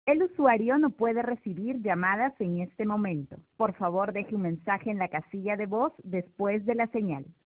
El usuario no puede recibir llamadas en este momento. Por favor, deje un mensaje en la casilla de voz después de la señal.